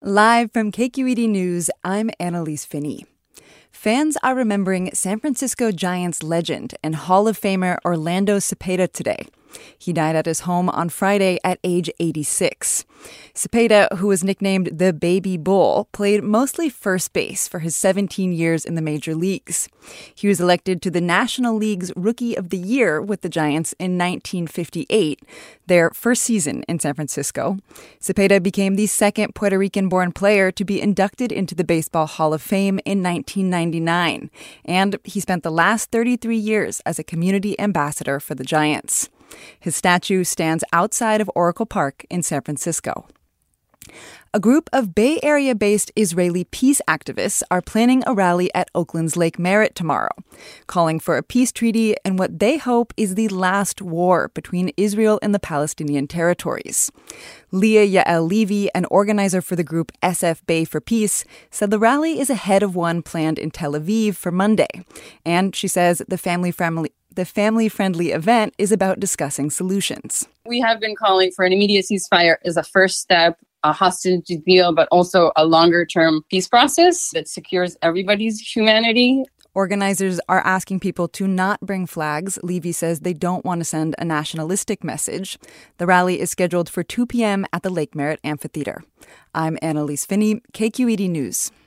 Live from KQED News, I'm Annalise Finney. Fans are remembering San Francisco Giants legend and Hall of Famer Orlando Cepeda today. He died at his home on Friday at age 86. Cepeda, who was nicknamed the Baby Bull, played mostly first base for his 17 years in the major leagues. He was elected to the National League's Rookie of the Year with the Giants in 1958, their first season in San Francisco. Cepeda became the second Puerto Rican-born player to be inducted into the Baseball Hall of Fame in 1999, and he spent the last 33 years as a community ambassador for the Giants. His statue stands outside of Oracle Park in San Francisco. A group of Bay Area-based Israeli peace activists are planning a rally at Oakland's Lake Merritt tomorrow, calling for a peace treaty in what they hope is the last war between Israel and the Palestinian territories. Leah Yael Levy, an organizer for the group SF Bay for Peace, said the rally is ahead of one planned in Tel Aviv for Monday. And she says the family-friendly event is about discussing solutions. We have been calling for an immediate ceasefire as a first step, a hostage deal, but also a longer-term peace process that secures everybody's humanity. Organizers are asking people to not bring flags. Levy says they don't want to send a nationalistic message. The rally is scheduled for 2 p.m. at the Lake Merritt Amphitheater. I'm Annalise Finney, KQED News.